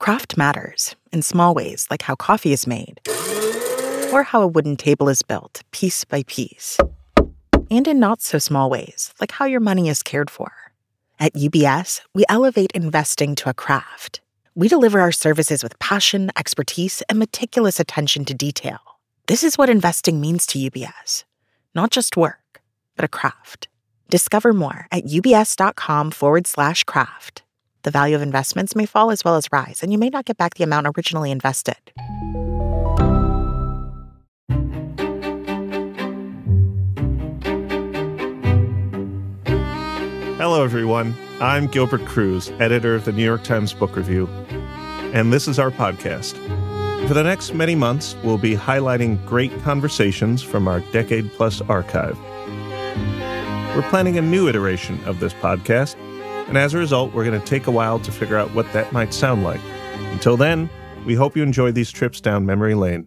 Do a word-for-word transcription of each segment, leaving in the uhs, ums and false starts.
Craft matters in small ways, like how coffee is made, or how a wooden table is built, piece by piece. And in not so small ways, like how your money is cared for. At U B S, we elevate investing to a craft. We deliver our services with passion, expertise, and meticulous attention to detail. This is what investing means to U B S. Not just work, but a craft. Discover more at ubs.com forward slash craft. The value of investments may fall as well as rise, and you may not get back the amount originally invested. Hello, everyone. I'm Gilbert Cruz, editor of the New York Times Book Review, and this is our podcast. For the next many months, we'll be highlighting great conversations from our decade-plus archive. We're planning a new iteration of this podcast, and as a result, we're going to take a while to figure out what that might sound like. Until then, we hope you enjoy these trips down memory lane.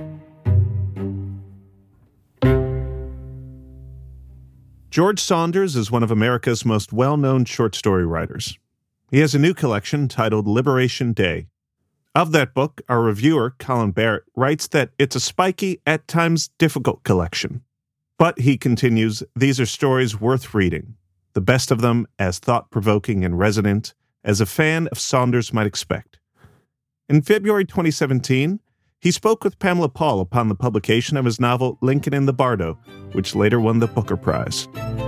George Saunders is one of America's most well-known short story writers. He has a new collection titled Liberation Day. Of that book, our reviewer, Colin Barrett, writes that it's a spiky, at times difficult collection. But, he continues, these are stories worth reading, the best of them as thought-provoking and resonant as a fan of Saunders might expect. In February twenty seventeen, he spoke with Pamela Paul upon the publication of his novel Lincoln in the Bardo, which later won the Booker Prize.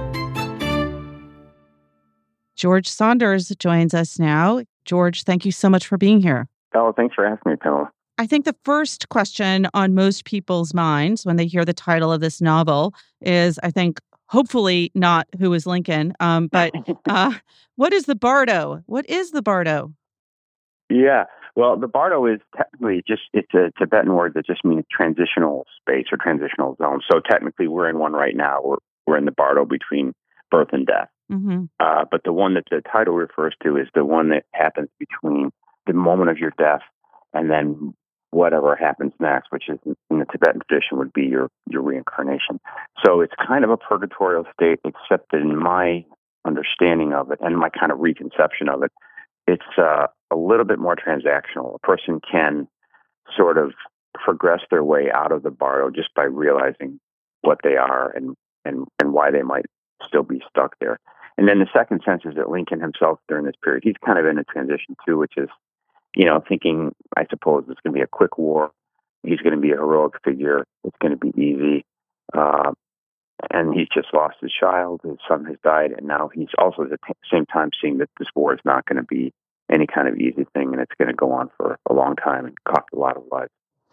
George Saunders joins us now. George, thank you so much for being here. Oh, thanks for asking me, Pamela. I think the first question on most people's minds when they hear the title of this novel is, I think, hopefully not who is Lincoln, um, but uh, what is the Bardo? What is the Bardo? Yeah, well, the Bardo is technically just, it's a Tibetan word that just means transitional space or transitional zone. So technically we're in one right now. We're, we're in the Bardo between birth and death. Mm-hmm. Uh, but the one that the title refers to is the one that happens between the moment of your death and then whatever happens next, which is in the Tibetan tradition would be your, your reincarnation. So it's kind of a purgatorial state, except that in my understanding of it and my kind of reconception of it, it's uh, a little bit more transactional. A person can sort of progress their way out of the Bardo just by realizing what they are and, and, and why they might still be stuck there. And then the second sense is that Lincoln himself during this period, he's kind of in a transition too, which is, you know, thinking, I suppose, it's going to be a quick war. He's going to be a heroic figure. It's going to be easy. Uh, and he's just lost his child. His son has died. And now he's also at the t- same time seeing that this war is not going to be any kind of easy thing. And it's going to go on for a long time and cost a lot of lives.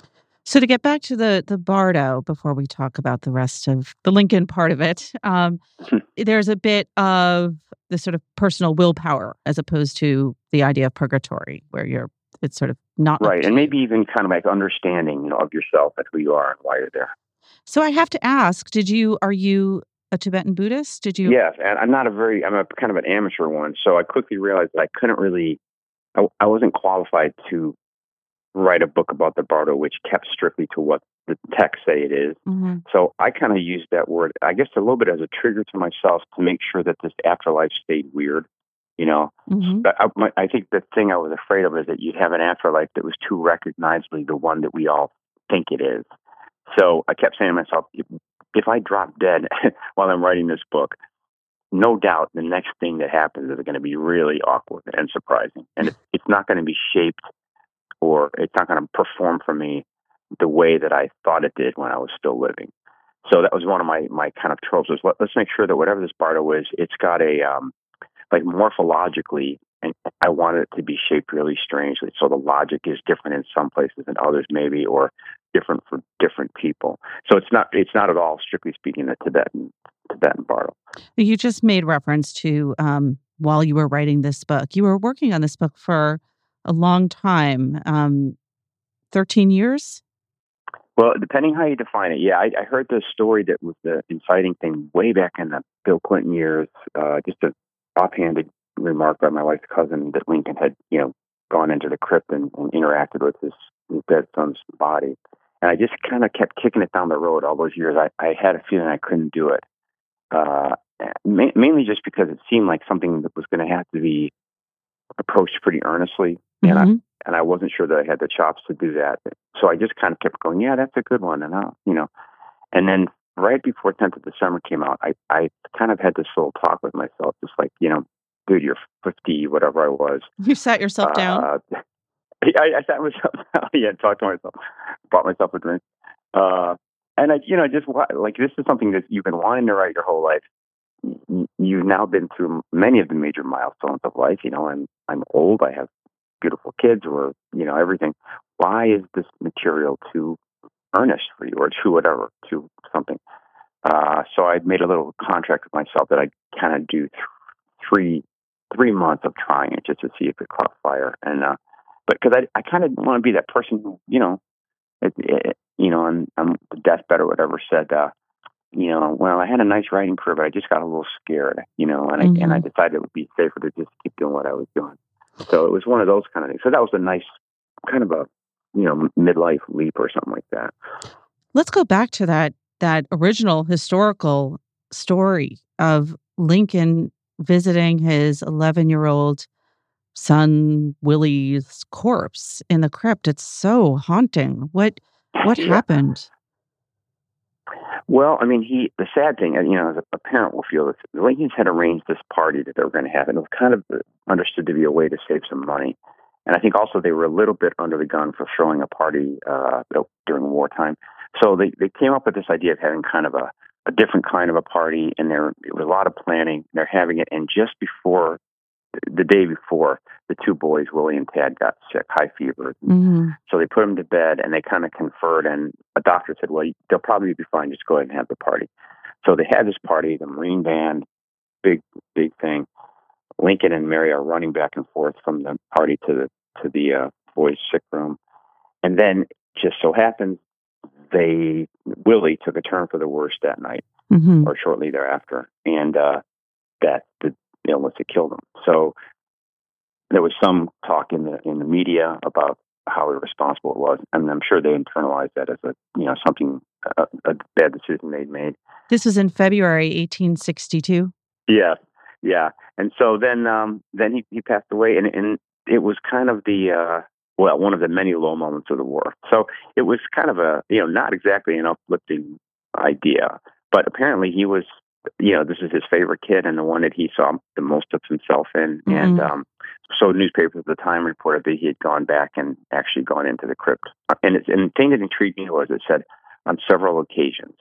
So to get back to the, the Bardo, before we talk about the rest of the Lincoln part of it, um, there's a bit of the sort of personal willpower as opposed to the idea of purgatory, where you're, it's sort of not right. And maybe even kind of like understanding, you know, of yourself and who you are and why you're there. So I have to ask, did you, are you a Tibetan Buddhist? Did you? Yes. And I'm not a very, I'm a kind of an amateur one. So I quickly realized that I couldn't really, I, I wasn't qualified to write a book about the Bardo, which kept strictly to what the texts say it is. Mm-hmm. So I kind of used that word, I guess, a little bit as a trigger to myself to make sure that this afterlife stayed weird. You know, Mm-hmm. I, my, I think the thing I was afraid of is that you'd have an afterlife that was too recognizably the one that we all think it is. So I kept saying to myself, if, if I drop dead while I'm writing this book, no doubt the next thing that happens is going to be really awkward and surprising. And it, it's not going to be shaped or it's not going to perform for me the way that I thought it did when I was still living. So that was one of my, my kind of tropes was let, let's make sure that whatever this Bardo is, it's got a, um, like morphologically, and I wanted it to be shaped really strangely. So the logic is different in some places than others maybe, or different for different people. So it's not, it's not at all, strictly speaking, a Tibetan, Tibetan Bardo. You just made reference to, um, while you were writing this book, you were working on this book for a long time, um, thirteen years? Well, depending how you define it. Yeah, I, I heard the story that was the inciting thing way back in the Bill Clinton years, uh, just a offhanded remark by my wife's cousin that Lincoln had, you know, gone into the crypt and, and interacted with his, his dead son's body. And I just kind of kept kicking it down the road all those years. I, I had a feeling I couldn't do it, uh, ma- mainly just because it seemed like something that was going to have to be approached pretty earnestly. And Mm-hmm. and I wasn't sure that I had the chops to do that. So I just kind of kept going, yeah, that's a good one. And, I'll, you know, and then right before tenth of December came out, I, I kind of had this little talk with myself, just like, you know, dude, you're fifty, whatever I was. You sat yourself down? Uh, I, I sat myself down, yeah, talked to myself, bought myself a drink. Uh, and I, you know, just like, this is something that you've been wanting to write your whole life. You've now been through many of the major milestones of life. You know, I'm, I'm old. I have beautiful kids or, you know, everything. Why is this material too earnest for you or too whatever, too something? Uh, so I made a little contract with myself that I'd kind of do th- three, three months of trying it just to see if it caught fire. And, uh, but cause I, I kind of want to be that person who, you know, it, it, you know, on, on the deathbed or whatever said, uh, you know, well, I had a nice writing career, but I just got a little scared, you know, and mm-hmm. I, and I decided it would be safer to just keep doing what I was doing. So it was one of those kind of things. So that was a nice kind of a, you know, midlife leap or something like that. Let's go back to that, that original historical story of Lincoln visiting his eleven-year-old son Willie's corpse in the crypt. It's so haunting. What what yeah. happened? Well, I mean, he. The sad thing, you know, as a parent will feel this. The Lincolns had arranged this party that they were going to have, and it was kind of understood to be a way to save some money. And I think also they were a little bit under the gun for throwing a party uh, during wartime. So they, they came up with this idea of having kind of a, a different kind of a party, and there it was a lot of planning. They're having it, and just before, the day before, the two boys, Willie and Tad, got sick, high fever. Mm-hmm. So they put them to bed, and they kind of conferred, and a doctor said, well, they'll probably be fine. Just go ahead and have the party. So they had this party, the Marine Band, big, big thing. Lincoln and Mary are running back and forth from the party to the to the uh, boys' sick room. And then just so happens, they Willie took a turn for the worse that night, mm-hmm. or shortly thereafter, and uh, that the illness had killed him. So there was some talk in the in the media about how irresponsible it was, and I'm sure they internalized that as a you know something a, a bad decision they'd made. This was in February eighteen sixty-two. Yeah, yeah, and so then um, then he, he passed away, and, and it was kind of the uh, well one of the many low moments of the war. So it was kind of a you know not exactly an uplifting idea, but apparently he was you know this is his favorite kid and the one that he saw the most of himself in, mm-hmm. and um, so newspapers at the time reported that he had gone back and actually gone into the crypt. And, it's, and the thing that intrigued me was it said on several occasions.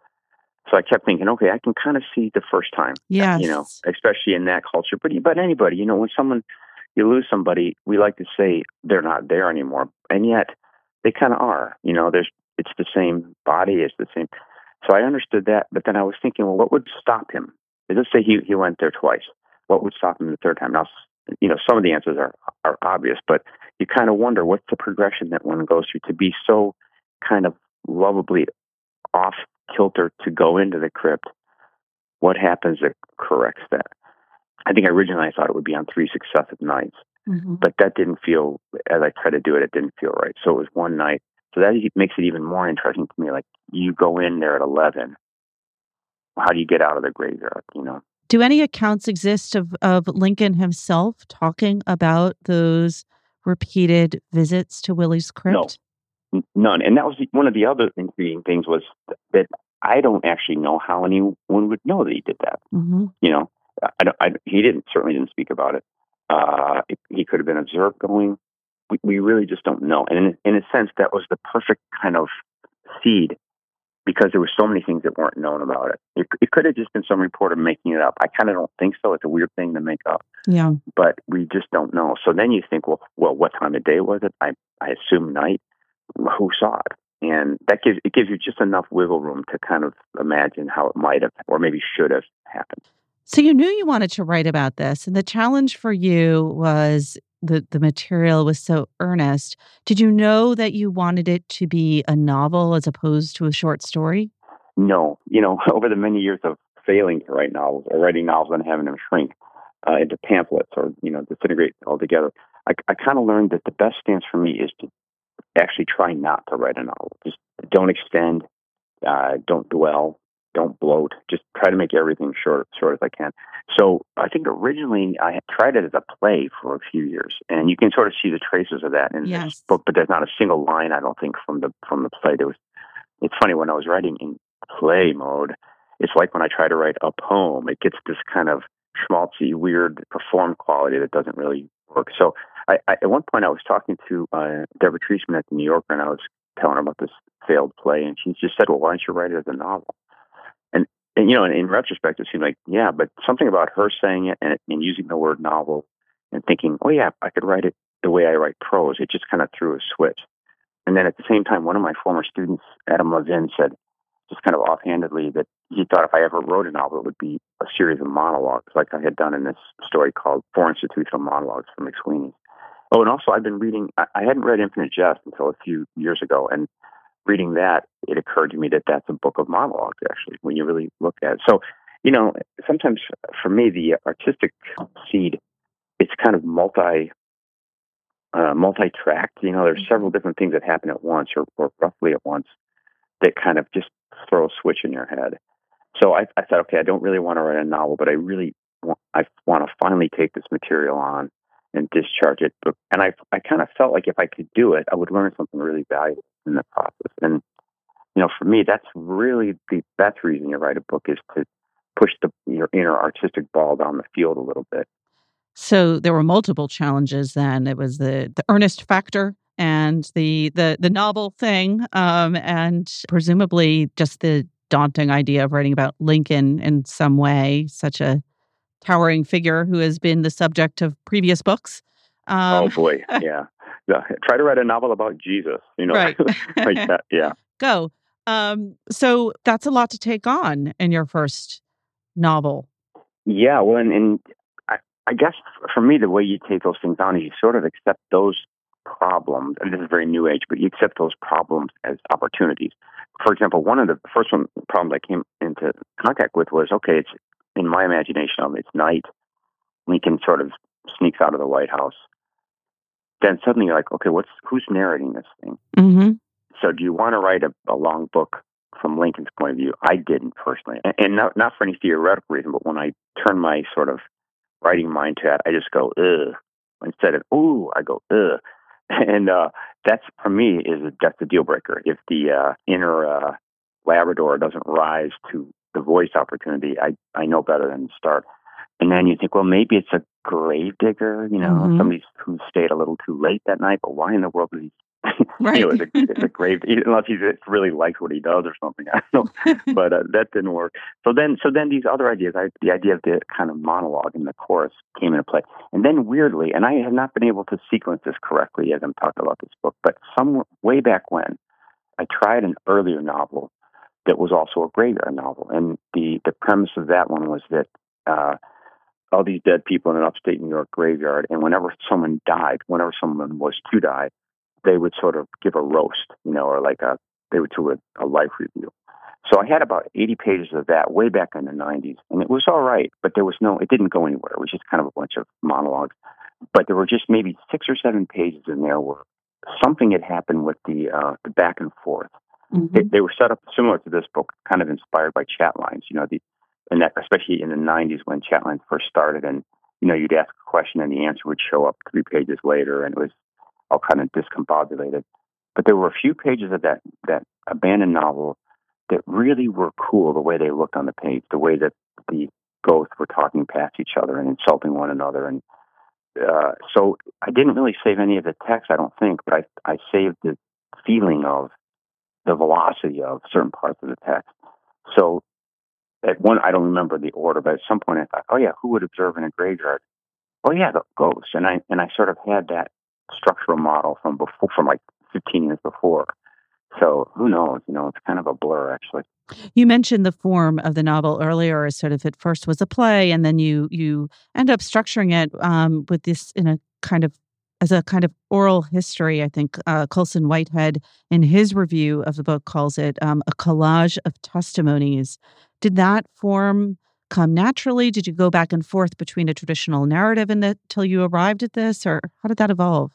So I kept thinking, okay, I can kind of see the first time, yes. you know, especially in that culture. But but anybody, you know, when someone, you lose somebody, we like to say they're not there anymore. And yet they kind of are, you know, there's it's the same body, it's the same. So I understood that. But then I was thinking, well, what would stop him? Let's say he, he went there twice. What would stop him the third time? Now, you know, some of the answers are, are obvious, but you kind of wonder what's the progression that one goes through to be so kind of lovably off kilter to go into the crypt. What happens that corrects that? I think originally I thought it would be on three successive nights, mm-hmm. but that didn't feel, as I tried to do it, it didn't feel right. So it was one night. So that makes it even more interesting to me. Like you go in there at eleven. How do you get out of the graveyard, you know? Do any accounts exist of, of Lincoln himself talking about those repeated visits to Willie's crypt? No, none. And that was one of the other intriguing things was that I don't actually know how anyone would know that he did that. Mm-hmm. You know, I don't, I, he didn't certainly didn't speak about it. Uh, it. He could have been observed going. We, we really just don't know. And in, in a sense, that was the perfect kind of seed because there were so many things that weren't known about it. It, it could have just been some reporter making it up. I kind of don't think so. It's a weird thing to make up. Yeah. But we just don't know. So then you think, well, well, what time of day was it? I, I assume night. Who saw it? And that gives it gives you just enough wiggle room to kind of imagine how it might have, or maybe should have happened. So you knew you wanted to write about this, and the challenge for you was the the material was so earnest. Did you know that you wanted it to be a novel as opposed to a short story? No. You know, over the many years of failing to write novels or writing novels and having them shrink uh, into pamphlets or, you know, disintegrate altogether, I, I kind of learned that the best stance for me is to actually try not to write a novel. Just don't extend, uh, don't dwell. don't bloat. Just try to make everything short, short as I can. So I think originally I had tried it as a play for a few years, and you can sort of see the traces of that in Yes. this book. But there's not a single line, I don't think, from the from the play. There was. It's funny, when I was writing in play mode, it's like when I try to write a poem, it gets this kind of schmaltzy, weird perform quality that doesn't really work. So I, I, at one point I was talking to uh, Deborah Treisman at the New Yorker, and I was telling her about this failed play, and she just said, well, why don't you write it as a novel? And, and you know, in, in retrospect, it seemed like, yeah, but something about her saying it and, and using the word novel and thinking, oh, yeah, I could write it the way I write prose, it just kind of threw a switch. And then at the same time, one of my former students, Adam Levin, said, just kind of offhandedly, that he thought if I ever wrote a novel, it would be a series of monologues, like I had done in this story called Four Institutional Monologues from McSweeney's. Oh, and also I've been reading, I, I hadn't read Infinite Jest until a few years ago, and reading that, it occurred to me that that's a book of monologues, actually, when you really look at it. So, you know, sometimes for me, the artistic seed, it's kind of multi Uh, multi-tracked. You know, there's several different things that happen at once, or, or roughly at once, that kind of just throw a switch in your head. So I, I thought, okay, I don't really want to write a novel, but I really want, I want to finally take this material on and discharge it. But, and I, I kind of felt like if I could do it, I would learn something really valuable in the process. And you know, for me, that's really the best reason you write a book, is to push the your inner artistic ball down the field a little bit. So there were multiple challenges then. It was the the earnest factor and the the the novel thing, um, and presumably just the daunting idea of writing about Lincoln in some way, such a towering figure who has been the subject of previous books. Um, oh boy, yeah. yeah. Try to write a novel about Jesus, you know, right. like that. Yeah. Go. Um, so that's a lot to take on in your first novel. Yeah. Well, and, and I, I guess for me, the way you take those things on is you sort of accept those problems, and this is very new age, but you accept those problems as opportunities. For example, one of the first one problems I came into contact with was, okay, it's in my imagination, um, it's night. Lincoln sort of sneaks out of the White House. Then suddenly you're like, okay, what's who's narrating this thing? Mm-hmm. So do you want to write a, a long book from Lincoln's point of view? I didn't personally, and, and not not for any theoretical reason, but when I turn my sort of writing mind to that, I just go, ugh. Instead of ooh, I go, ugh. And uh, that's, for me, is a, that's a deal breaker. If the uh, inner uh, Labrador doesn't rise to the voice opportunity, I, I know better than to start. And then you think, well, maybe it's a grave digger, you know, Mhm. somebody who stayed a little too late that night, but why in the world is he, Right. you know, it's a, it's a grave, unless he really likes what he does or something. I don't know, but uh, that didn't work. So then, so then these other ideas, I, the idea of the kind of monologue in the chorus came into play. And then weirdly, and I have not been able to sequence this correctly as I'm talking about this book, but some way back when, I tried an earlier novel that was also a graveyard novel. And the, the premise of that one was that uh, all these dead people in an upstate New York graveyard, and whenever someone died, whenever someone was to die, they would sort of give a roast, you know, or like a, they would do a, a life review. So I had about eighty pages of that way back in the nineties, and it was all right, but there was no, it didn't go anywhere. It was just kind of a bunch of monologues. But there were just maybe six or seven pages in there where something had happened with the, uh, the back and forth. Mhm. They, they were set up similar to this book, kind of inspired by chat lines, you know, the, and that, especially in the nineties when chat lines first started, and, you know, you'd ask a question and the answer would show up three pages later, and it was all kind of discombobulated. But there were a few pages of that, that abandoned novel that really were cool, the way they looked on the page, the way that the ghosts were talking past each other and insulting one another. And uh, so I didn't really save any of the text, I don't think, but I, I saved the feeling of the velocity of certain parts of the text. So at one, I don't remember the order, but at some point I thought, oh yeah, who would observe in a graveyard? Oh yeah, the ghosts. And I, and I sort of had that structural model from before, from like fifteen years before. So who knows? You know, it's kind of a blur, actually. You mentioned the form of the novel earlier as sort of at first was a play, and then you you end up structuring it um, with this in a kind of as a kind of oral history. I think uh, Colson Whitehead, in his review of the book, calls it um, a collage of testimonies. Did that form come naturally? Did you go back and forth between a traditional narrative and until you arrived at this, or how did that evolve?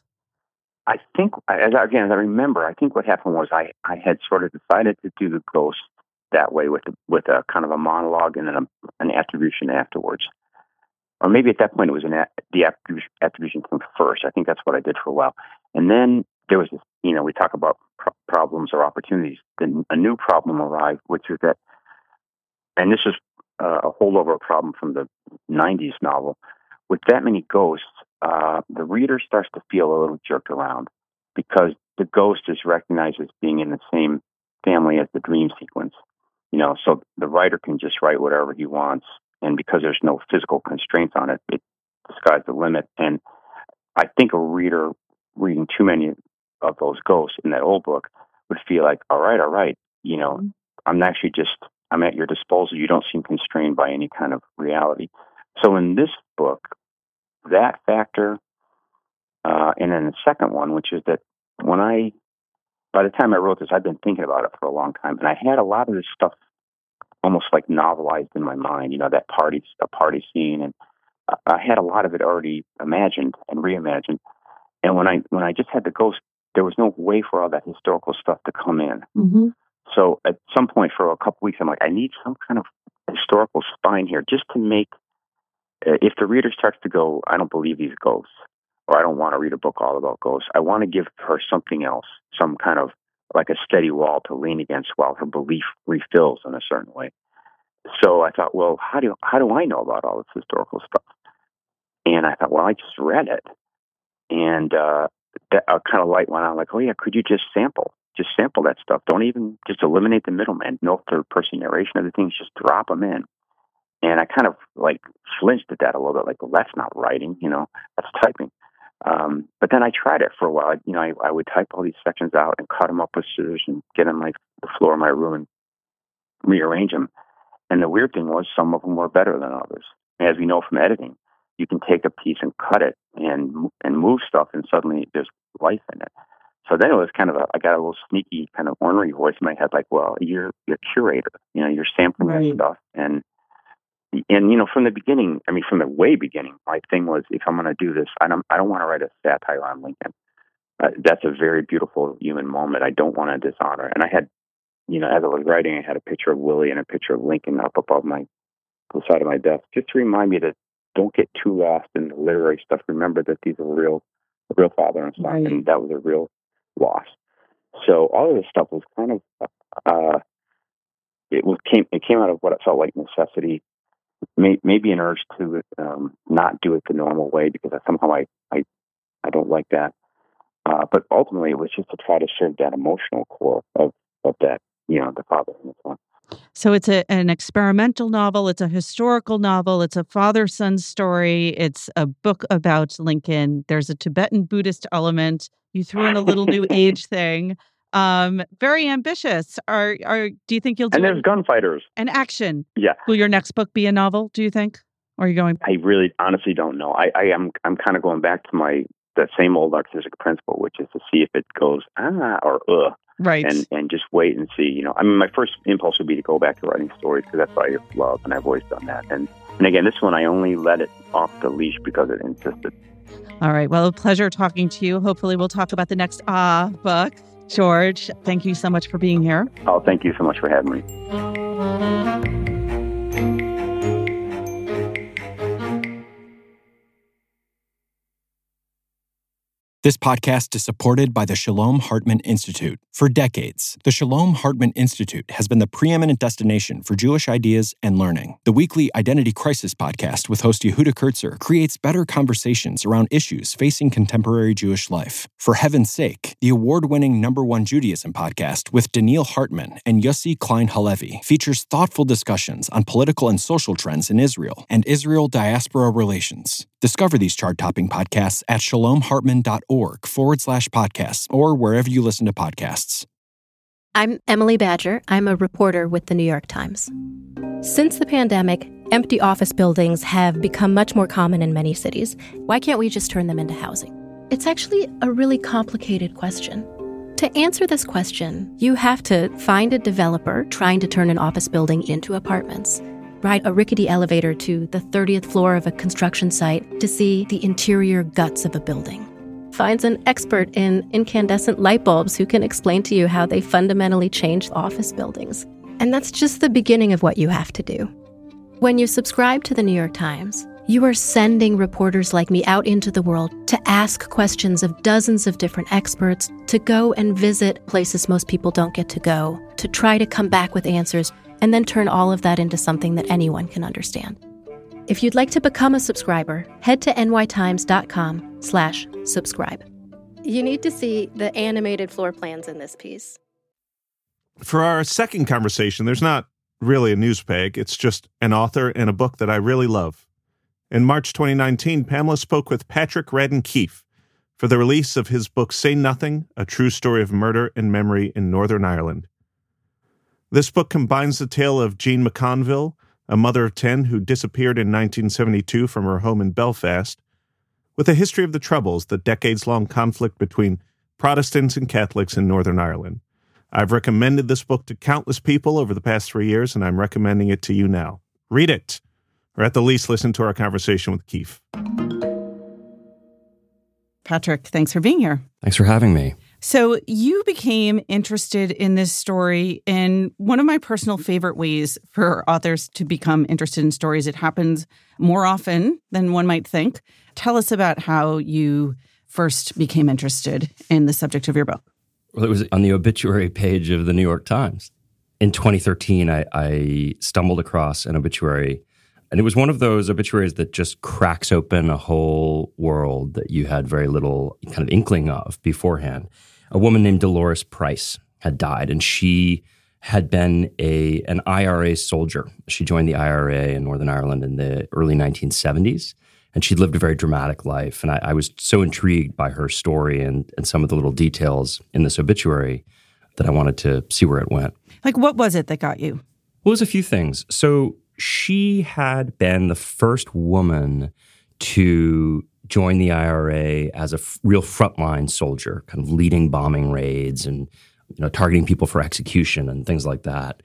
I think, as, again, as I remember, I think what happened was I, I had sort of decided to do the ghost that way with with a kind of a monologue and then a, an attribution afterwards. Or maybe at that point it was an a, the attribution came first. I think that's what I did for a while. And then there was this, you know, we talk about pro- problems or opportunities. Then a new problem arrived, which is that, and this is uh, a holdover problem from the nineties novel. With that many ghosts, uh, the reader starts to feel a little jerked around because the ghost is recognized as being in the same family as the dream sequence. You know, so the writer can just write whatever he wants. And because there's no physical constraints on it, it the sky's the limit. And I think a reader reading too many of those ghosts in that old book would feel like, all right, all right, you know, mm-hmm. I'm actually just, I'm at your disposal. You don't seem constrained by any kind of reality. So in this book, that factor, uh, and then the second one, which is that when I, by the time I wrote this, I'd been thinking about it for a long time, and I had a lot of this stuff almost like novelized in my mind, you know, that party, a party scene. And I had a lot of it already imagined and reimagined. And when I, when I just had the ghost, there was no way for all that historical stuff to come in. Mm-hmm. So at some point for a couple weeks, I'm like, I need some kind of historical spine here just to make, uh, if the reader starts to go, I don't believe these ghosts, or I don't want to read a book all about ghosts, I want to give her something else, some kind of like a steady wall to lean against while her belief refills in a certain way. So I thought, well, how do how do I know about all this historical stuff? And I thought, well, I just read it, and uh, that uh, kind of light went on. Like, oh yeah, could you just sample, just sample that stuff? Don't even just eliminate the middleman. No third person narration of the things. Just drop them in. And I kind of like flinched at that a little bit. Like, well, that's not writing, you know, that's typing. Um, but then I tried it for a while. You know, I, I would type all these sections out and cut them up with scissors and get on like the floor of my room and rearrange them. And the weird thing was some of them were better than others. As we know from editing, you can take a piece and cut it and and move stuff, and suddenly there's life in it. So then it was kind of a, I got a little sneaky kind of ornery voice in my head, like, well, you're you're a curator, you know, you're sampling right. that stuff. And, and, you know, from the beginning, I mean, from the way beginning, my thing was, if I'm going to do this, I don't, I don't want to write a satire on Lincoln. Uh, that's a very beautiful human moment. I don't want to dishonor. And I had, you know, as I was writing, I had a picture of Willie and a picture of Lincoln up above my, the side of my desk, just to remind me that don't get too lost in the literary stuff. Remember that these are real, real father and son, right. and that was a real loss. So all of this stuff was kind of, uh, it was came, it came out of what it felt like necessity. May, maybe an urge to um, not do it the normal way because I, somehow I, I, I don't like that. Uh, but ultimately, it was just to try to serve that emotional core of, of that, you know, the father and the son. So it's a, an experimental novel. It's a historical novel. It's a father-son story. It's a book about Lincoln. There's a Tibetan Buddhist element. You threw in a little new age thing. Um, very ambitious. Are are? Do you think you'll do? And there's it? gunfighters and action. Yeah. Will your next book be a novel? Do you think? Or are you going? I really, honestly, don't know. I, I am. I'm kind of going back to my that same old artistic principle, which is to see if it goes ah or uh, right, and and just wait and see. You know, I mean, my first impulse would be to go back to writing stories because that's what I love, and I've always done that. And and again, this one I only let it off the leash because it insisted. All right. Well, a pleasure talking to you. Hopefully, we'll talk about the next Ah book. George, thank you so much for being here. Oh, thank you so much for having me. This podcast is supported by the Shalom Hartman Institute. For decades, the Shalom Hartman Institute has been the preeminent destination for Jewish ideas and learning. The weekly Identity Crisis podcast with host Yehuda Kurtzer creates better conversations around issues facing contemporary Jewish life. For Heaven's Sake, the award-winning Number One Judaism podcast with Daniil Hartman and Yossi Klein Halevi features thoughtful discussions on political and social trends in Israel and Israel-diaspora relations. Discover these chart-topping podcasts at shalomhartman.org forward slash podcasts or wherever you listen to podcasts. I'm Emily Badger. I'm a reporter with the New York Times. Since the pandemic, empty office buildings have become much more common in many cities. Why can't we just turn them into housing? It's actually a really complicated question. To answer this question, you have to find a developer trying to turn an office building into apartments, ride a rickety elevator to the thirtieth floor of a construction site to see the interior guts of a building. Finds an expert in incandescent light bulbs who can explain to you how they fundamentally change office buildings. And that's just the beginning of what you have to do. When you subscribe to the New York Times, you are sending reporters like me out into the world to ask questions of dozens of different experts, to go and visit places most people don't get to go, to try to come back with answers, and then turn all of that into something that anyone can understand. If you'd like to become a subscriber, head to nytimes.com slash subscribe. You need to see the animated floor plans in this piece. For our second conversation, there's not really a news peg. It's just an author and a book that I really love. In March twenty nineteen, Pamela spoke with Patrick Radden Keefe for the release of his book Say Nothing, A True Story of Murder and Memory in Northern Ireland. This book combines the tale of Jean McConville, a mother of ten who disappeared in nineteen seventy-two from her home in Belfast, with a history of the Troubles, the decades-long conflict between Protestants and Catholics in Northern Ireland. I've recommended this book to countless people over the past three years, and I'm recommending it to you now. Read it, or at the least listen to our conversation with Keefe. Patrick, thanks for being here. Thanks for having me. So you became interested in this story in one of my personal favorite ways for authors to become interested in stories. It happens more often than one might think. Tell us about how you first became interested in the subject of your book. Well, it was on the obituary page of the New York Times. In twenty thirteen, I, I stumbled across an obituary, and it was one of those obituaries that just cracks open a whole world that you had very little kind of inkling of beforehand. A woman named Dolores Price had died, and she had been a an I R A soldier. She joined the I R A in Northern Ireland in the early nineteen seventies, and she'd lived a very dramatic life. And I, I was so intrigued by her story and, and some of the little details in this obituary that I wanted to see where it went. Like, what was it that got you? Well, it was a few things. So she had been the first woman to join the I R A as a f- real frontline soldier, kind of leading bombing raids and, you know, targeting people for execution and things like that.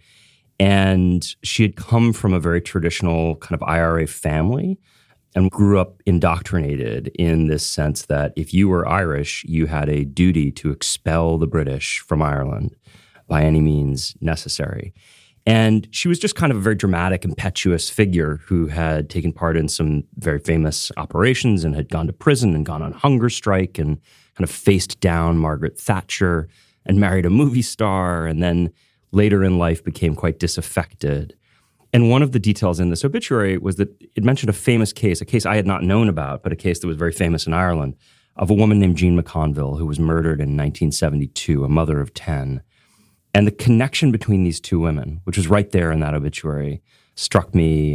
And she had come from a very traditional kind of I R A family and grew up indoctrinated in this sense that if you were Irish, you had a duty to expel the British from Ireland by any means necessary. And she was just kind of a very dramatic, impetuous figure who had taken part in some very famous operations and had gone to prison and gone on hunger strike and kind of faced down Margaret Thatcher and married a movie star, and then later in life became quite disaffected. And one of the details in this obituary was that it mentioned a famous case, a case I had not known about, but a case that was very famous in Ireland, of a woman named Jean McConville who was murdered in nineteen seventy-two, a mother of ten. And the connection between these two women, which was right there in that obituary, struck me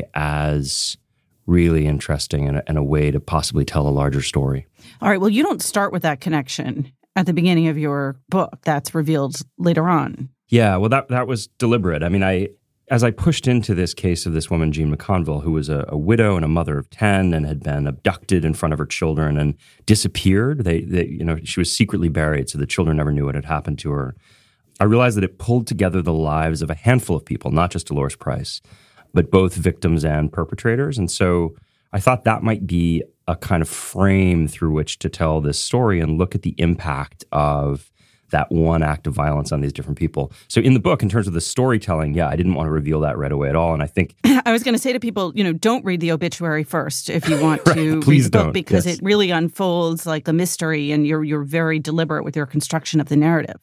as really interesting and a, and a way to possibly tell a larger story. All right. Well, you don't start with that connection at the beginning of your book. That's revealed later on. Yeah, well, that that was deliberate. I mean, I as I pushed into this case of this woman, Jean McConville, who was a, a widow and a mother of ten and had been abducted in front of her children and disappeared. They, they, you know, she was secretly buried, so the children never knew what had happened to her. I realized that it pulled together the lives of a handful of people, not just Dolores Price, but both victims and perpetrators. And so I thought that might be a kind of frame through which to tell this story and look at the impact of that one act of violence on these different people. So in the book, in terms of the storytelling, yeah, I didn't want to reveal that right away at all. And I think... I was going to say to people, you know, don't read the obituary first if you want right, to please read the book, don't. because Yes. It really unfolds like a mystery, and you're you're very deliberate with your construction of the narrative.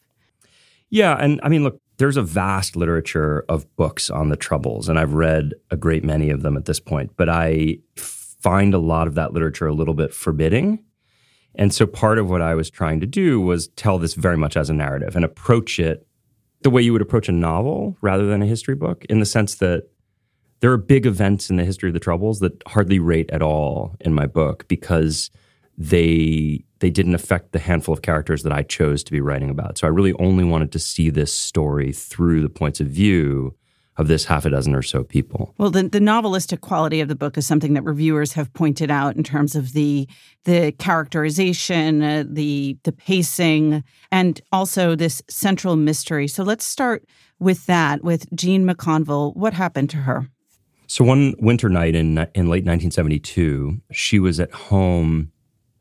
Yeah, and I mean, look, there's a vast literature of books on the Troubles, and I've read a great many of them at this point, but I find a lot of that literature a little bit forbidding. And so part of what I was trying to do was tell this very much as a narrative and approach it the way you would approach a novel rather than a history book, in the sense that there are big events in the history of the Troubles that hardly rate at all in my book because they they didn't affect the handful of characters that I chose to be writing about. So I really only wanted to see this story through the points of view of this half a dozen or so people. Well, the, the novelistic quality of the book is something that reviewers have pointed out in terms of the the characterization, uh, the the pacing, and also this central mystery. So let's start with that, with Jean McConville. What happened to her? So one winter night in in late nineteen seventy-two, she was at home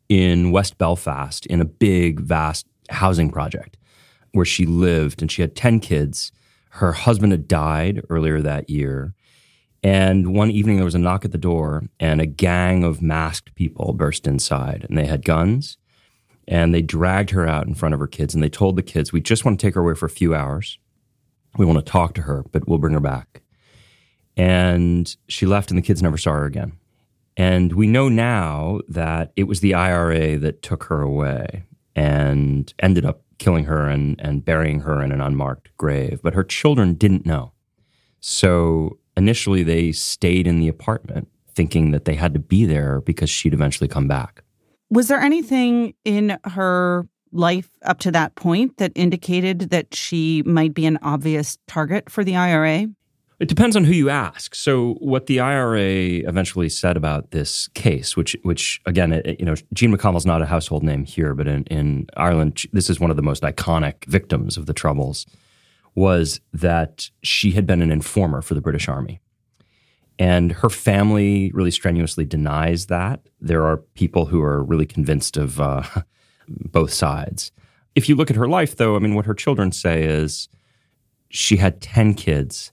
in West Belfast in a big, vast housing project where she lived, and she had ten kids. Her husband had died earlier that year. And one evening there was a knock at the door and a gang of masked people burst inside, and they had guns, and they dragged her out in front of her kids, and they told the kids, we just want to take her away for a few hours. We want to talk to her, but we'll bring her back. And she left, and the kids never saw her again. And we know now that it was the I R A that took her away and ended up killing her and, and burying her in an unmarked grave. But her children didn't know. So initially they stayed in the apartment thinking that they had to be there because she'd eventually come back. Was there anything in her life up to that point that indicated that she might be an obvious target for the I R A? It depends on who you ask. So what the I R A eventually said about this case, which, which again, it, you know, Jean McConville's not a household name here, but in, in Ireland, this is one of the most iconic victims of the Troubles, was that she had been an informer for the British Army. And her family really strenuously denies that. There are people who are really convinced of uh, both sides. If you look at her life, though, I mean, what her children say is she had ten kids.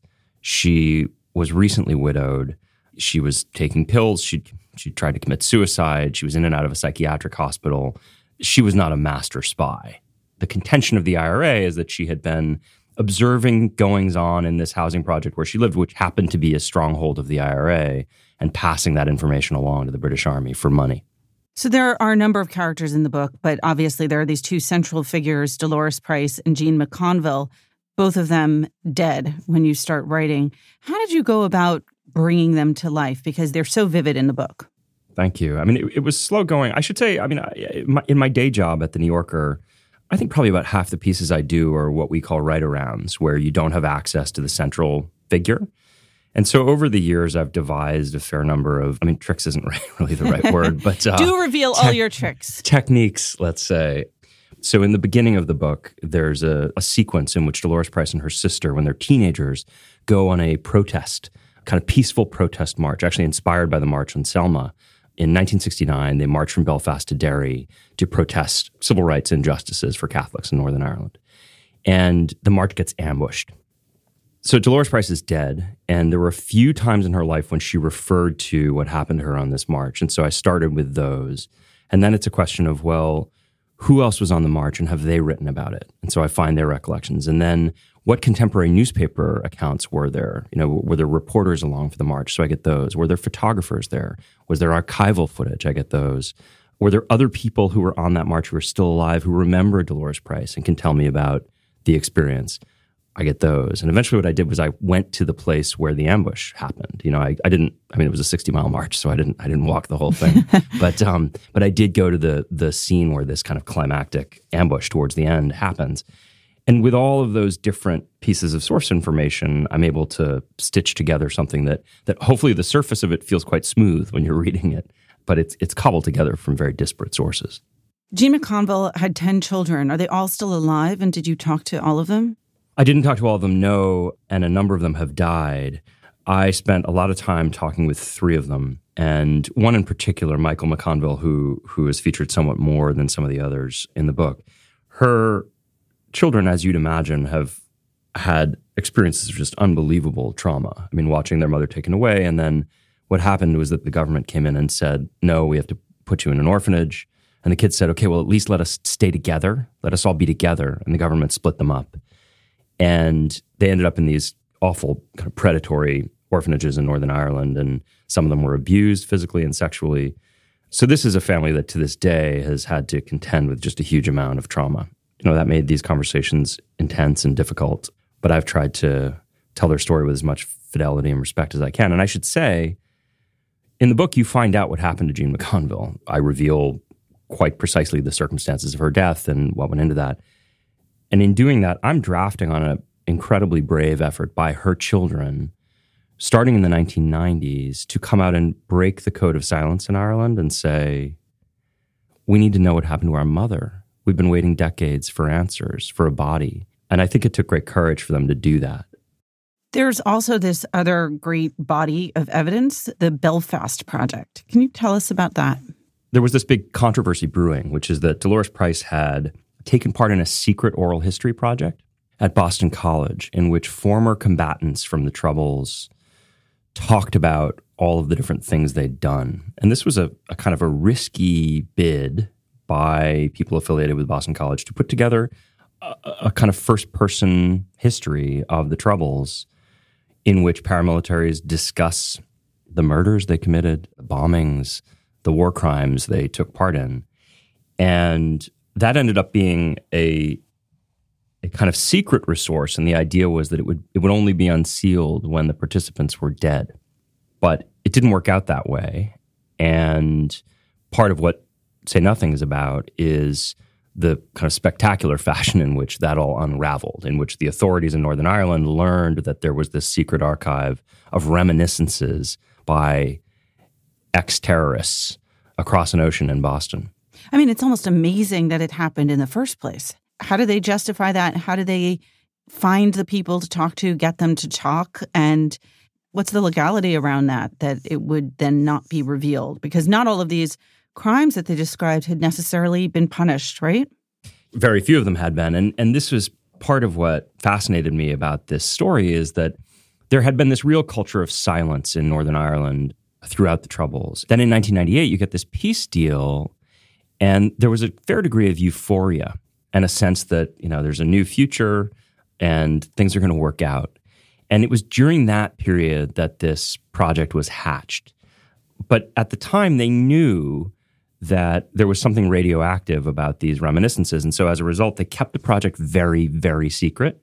She was recently widowed. She was taking pills. She she tried to commit suicide. She was in and out of a psychiatric hospital. She was not a master spy. The contention of the I R A is that she had been observing goings-on in this housing project where she lived, which happened to be a stronghold of the I R A, and passing that information along to the British Army for money. So there are a number of characters in the book, but obviously there are these two central figures, Dolores Price and Jean McConville, both of them dead when you start writing. How did you go about bringing them to life? Because they're so vivid in the book. Thank you. I mean, it, it was slow going. I should say, I mean, I, in my day job at The New Yorker, I think probably about half the pieces I do are what we call write-arounds, where you don't have access to the central figure. And so over the years, I've devised a fair number of, I mean, tricks isn't really the right word, but... Uh, do reveal te- all your tricks. Techniques, let's say. So in the beginning of the book, there's a, a sequence in which Dolores Price and her sister, when they're teenagers, go on a protest, kind of peaceful protest march, actually inspired by the March on Selma. In nineteen sixty-nine, they marched from Belfast to Derry to protest civil rights injustices for Catholics in Northern Ireland. And the march gets ambushed. So Dolores Price is dead, and there were a few times in her life when she referred to what happened to her on this march. And so I started with those. And then it's a question of, well, who else was on the march and have they written about it? And so I find their recollections. And then what contemporary newspaper accounts were there? You know, were there reporters along for the march? So I get those. Were there photographers there? Was there archival footage? I get those. Were there other people who were on that march who are still alive who remember Dolores Price and can tell me about the experience? I get those. And eventually what I did was I went to the place where the ambush happened. You know, I, I didn't, I mean, it was a sixty mile march, so I didn't, I didn't walk the whole thing. but, um, but I did go to the, the scene where this kind of climactic ambush towards the end happens. And with all of those different pieces of source information, I'm able to stitch together something that, that hopefully the surface of it feels quite smooth when you're reading it, but it's, it's cobbled together from very disparate sources. Jean McConville had ten children. Are they all still alive? And did you talk to all of them? I didn't talk to all of them, no, and a number of them have died. I spent a lot of time talking with three of them, and one in particular, Michael McConville, who who is featured somewhat more than some of the others in the book. Her children, as you'd imagine, have had experiences of just unbelievable trauma. I mean, watching their mother taken away, and then what happened was that the government came in and said, no, we have to put you in an orphanage. And the kids said, okay, well, at least let us stay together. Let us all be together. And the government split them up. And they ended up in these awful kind of predatory orphanages in Northern Ireland, and some of them were abused physically and sexually. So this is a family that to this day has had to contend with just a huge amount of trauma. You know, that made these conversations intense and difficult, but I've tried to tell their story with as much fidelity and respect as I can. And I should say, in the book, you find out what happened to Jean McConville. I reveal quite precisely the circumstances of her death and what went into that. And in doing that, I'm drafting on an incredibly brave effort by her children, starting in the nineteen nineties, to come out and break the code of silence in Ireland and say, we need to know what happened to our mother. We've been waiting decades for answers, for a body. And I think it took great courage for them to do that. There's also this other great body of evidence, the Belfast Project. Can you tell us about that? There was this big controversy brewing, which is that Dolores Price had taken part in a secret oral history project. at Boston College in which former combatants from the Troubles talked about all of the different things they'd done. And this was a, a kind of a risky bid by people affiliated with Boston College to put together a, a kind of first-person history of the Troubles in which paramilitaries discuss the murders they committed, the bombings, the war crimes they took part in. And that ended up being a, a kind of secret resource, and the idea was that it would it would only be unsealed when the participants were dead. But it didn't work out that way. And part of what Say Nothing is about is the kind of spectacular fashion in which that all unraveled, in which the authorities in Northern Ireland learned that there was this secret archive of reminiscences by ex-terrorists across an ocean in Boston. I mean, it's almost amazing that it happened in the first place. How do they justify that? How do they find the people to talk to, get them to talk? And what's the legality around that, that it would then not be revealed? Because not all of these crimes that they described had necessarily been punished, right? Very few of them had been. And, and this was part of what fascinated me about this story, is that there had been this real culture of silence in Northern Ireland throughout the Troubles. Then in nineteen ninety-eight, you get this peace deal, and there was a fair degree of euphoria and a sense that, you know, there's a new future and things are going to work out. And it was during that period that this project was hatched. But at the time, they knew that there was something radioactive about these reminiscences. And so as a result, they kept the project very, very secret.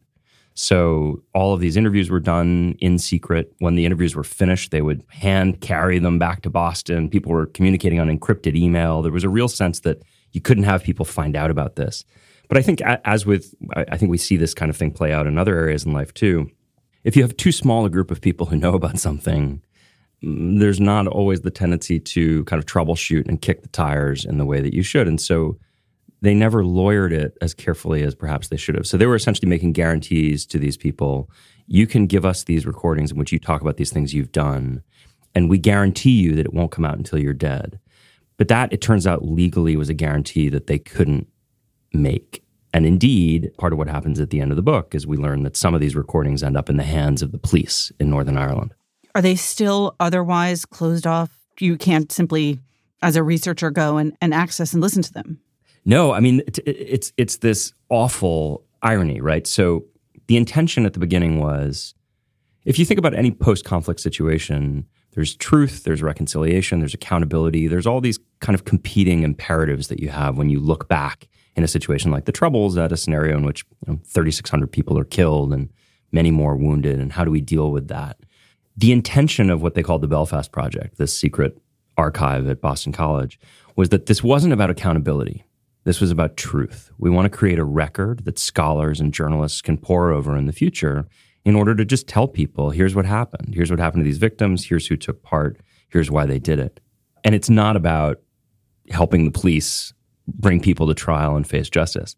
So all of these interviews were done in secret. When the interviews were finished, they would hand carry them back to Boston. People were communicating on encrypted email. There was a real sense that you couldn't have people find out about this. But I think as with, I think we see this kind of thing play out in other areas in life too. If you have too small a group of people who know about something, there's not always the tendency to kind of troubleshoot and kick the tires in the way that you should. And so they never lawyered it as carefully as perhaps they should have. So they were essentially making guarantees to these people. You can give us these recordings in which you talk about these things you've done, and we guarantee you that it won't come out until you're dead. But that, it turns out, legally was a guarantee that they couldn't make. And indeed, part of what happens at the end of the book is we learn that some of these recordings end up in the hands of the police in Northern Ireland. Are they still otherwise closed off? You can't simply, as a researcher, go and, and access and listen to them? No, I mean, it, it's it's this awful irony, right? So the intention at the beginning was, if you think about any post-conflict situation, there's truth, there's reconciliation, there's accountability, there's all these kind of competing imperatives that you have when you look back in a situation like the Troubles at a scenario in which, you know, thirty-six hundred people are killed and many more wounded, and how do we deal with that? The intention of what they called the Belfast Project, this secret archive at Boston College, was that this wasn't about accountability. This was about truth. We want to create a record that scholars and journalists can pore over in the future in order to just tell people, here's what happened. Here's what happened to these victims. Here's who took part. Here's why they did it. And it's not about helping the police bring people to trial and face justice.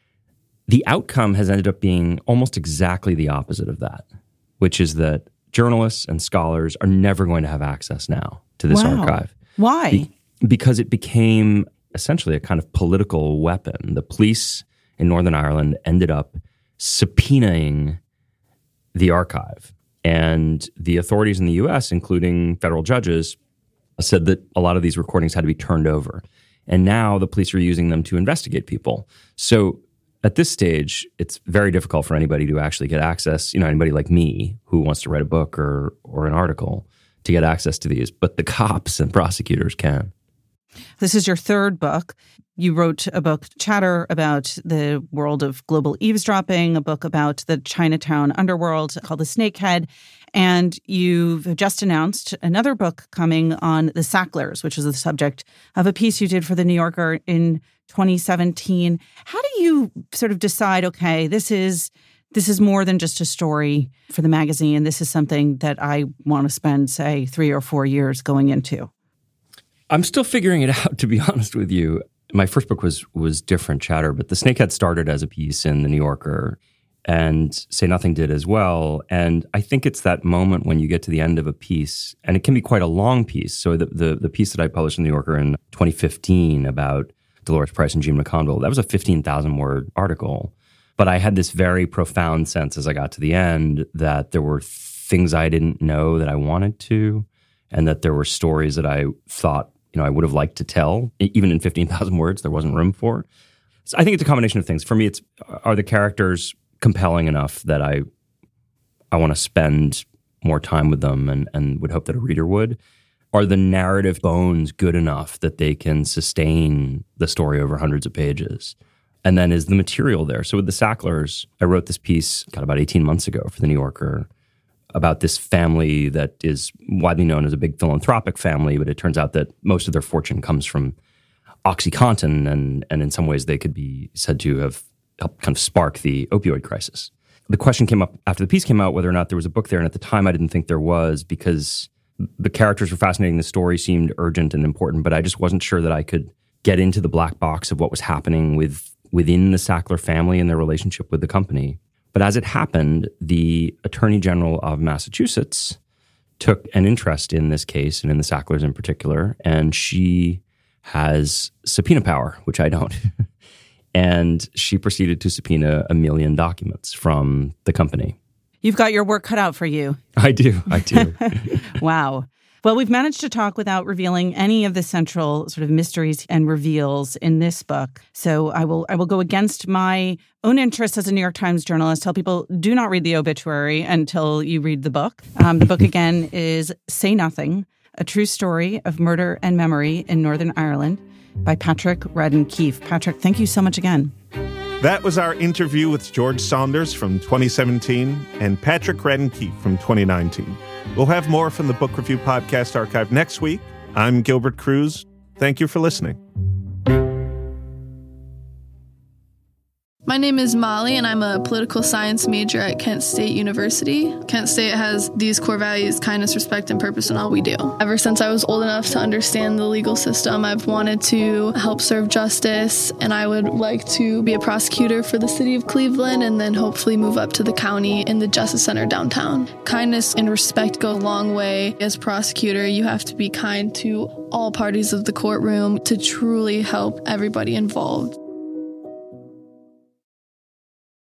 The outcome has ended up being almost exactly the opposite of that, which is that journalists and scholars are never going to have access now to this wow. archive. Why? Be- because it became essentially a kind of political weapon. The police in Northern Ireland ended up subpoenaing the archive. And the authorities in the U S, including federal judges, said that a lot of these recordings had to be turned over. And now the police are using them to investigate people. So at this stage, it's very difficult for anybody to actually get access, you know, anybody like me who wants to write a book or or an article to get access to these. But the cops and prosecutors can. This is your third book. You wrote a book, Chatter, about the world of global eavesdropping, a book about the Chinatown underworld called The Snakehead. And you've just announced another book coming on the Sacklers, which is the subject of a piece you did for The New Yorker in twenty seventeen. How do you sort of decide, okay, this is this is more than just a story for the magazine. This is something that I want to spend, say, three or four years going into? I'm still figuring it out, to be honest with you. My first book was was different, Chatter, but The Snakehead started as a piece in The New Yorker, and Say Nothing did as well. And I think it's that moment when you get to the end of a piece, and it can be quite a long piece. So the the, the piece that I published in The New Yorker in twenty fifteen about Dolores Price and Jean McConville, that was a fifteen thousand word article. But I had this very profound sense as I got to the end that there were things I didn't know that I wanted to, and that there were stories that I thought, you know, I would have liked to tell, even in fifteen thousand words, there wasn't room for. So I think it's a combination of things. For me, it's, are the characters compelling enough that I I want to spend more time with them and, and would hope that a reader would? Are the narrative bones good enough that they can sustain the story over hundreds of pages? And then is the material there? So with the Sacklers, I wrote this piece, God, about eighteen months ago for The New Yorker about this family that is widely known as a big philanthropic family, but it turns out that most of their fortune comes from OxyContin, and, and in some ways they could be said to have helped kind of spark the opioid crisis. The question came up after the piece came out whether or not there was a book there, and at the time I didn't think there was because the characters were fascinating, the story seemed urgent and important, but I just wasn't sure that I could get into the black box of what was happening with within the Sackler family and their relationship with the company. But as it happened, the Attorney General of Massachusetts took an interest in this case and in the Sacklers in particular, and she has subpoena power, which I don't. And she proceeded to subpoena a million documents from the company. You've got your work cut out for you. I do. I do. Wow. Well, we've managed to talk without revealing any of the central sort of mysteries and reveals in this book. So I will I will go against my own interests as a New York Times journalist, tell people do not read the obituary until you read the book. Um, the book, again, is Say Nothing, A True Story of Murder and Memory in Northern Ireland by Patrick Radden Keefe. Patrick, thank you so much again. That was our interview with George Saunders from twenty seventeen and Patrick Radden Keefe from twenty nineteen. We'll have more from the Book Review Podcast Archive next week. I'm Gilbert Cruz. Thank you for listening. My name is Molly, and I'm a political science major at Kent State University. Kent State has these core values: kindness, respect, and purpose in all we do. Ever since I was old enough to understand the legal system, I've wanted to help serve justice, and I would like to be a prosecutor for the city of Cleveland and then hopefully move up to the county in the Justice Center downtown. Kindness and respect go a long way. As prosecutor, you have to be kind to all parties of the courtroom to truly help everybody involved.